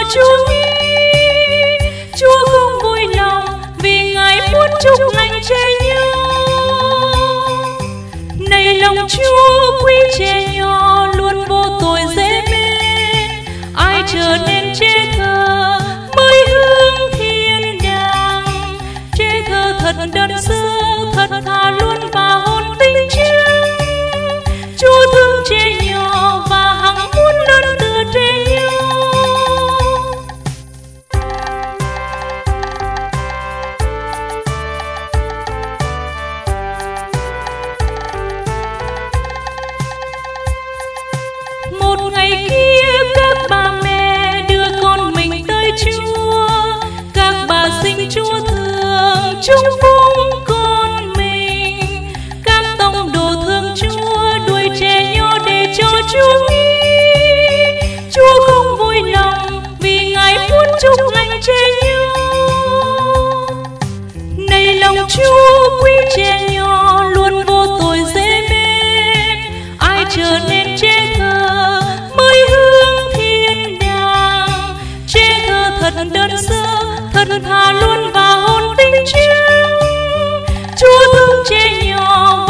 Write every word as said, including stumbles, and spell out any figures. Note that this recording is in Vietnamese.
Chúa nghĩ. Chúa không vui lòng vì Ngài muốn chúc lành trẻ nhỏ. Này lòng Chúa quý trẻ nhỏ luôn vô tội dễ mến, ai trở nên trẻ thơ mới hướng thiên đàng. Trẻ thơ thật đơn sơ, thật thà luôn và hồn tinh trắng. Chúa thương trẻ nhỏ và hằng muốn lớn từ trẻ nhỏ. Một ngày kia các bà mẹ đưa con mình tới Chúa, các bà xin Chúa thương chúc phúc con mình. Các tông đồ thương Chúa đuổi trẻ nhỏ để cho Chúa nghĩ. Chúa không vui lòng vì Ngài muốn chúc lành trẻ nhỏ. Này lòng Chúa quý trẻ nhỏ luôn vô tội dễ mến, ai trở nên trẻ thơ mới hướng thiên đàng. Trẻ thơ thật đơn sơ, thật thà luôn và hồn tinh trắng. Chúa thương trẻ nhỏ